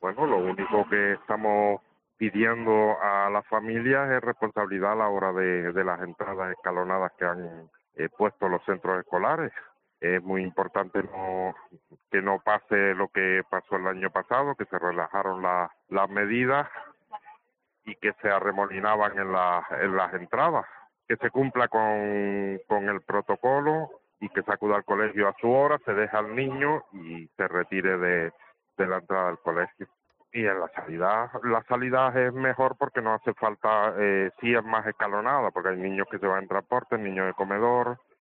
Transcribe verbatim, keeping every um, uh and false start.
Bueno, lo único que estamos pidiendo a las familias es responsabilidad a la hora de, de las entradas escalonadas que han eh, puesto los centros escolares. Es muy importante no que no pase lo que pasó el año pasado, que se relajaron la- las medidas y que se arremolinaban en, la- en las entradas. Que se cumpla con, con el protocolo y que se acuda al colegio a su hora, se deja al niño y se retire de, de la entrada del colegio. Y en la salida, la salida es mejor porque no hace falta, eh, sí es más escalonada, porque hay niños que se van en transporte, niños de comedor,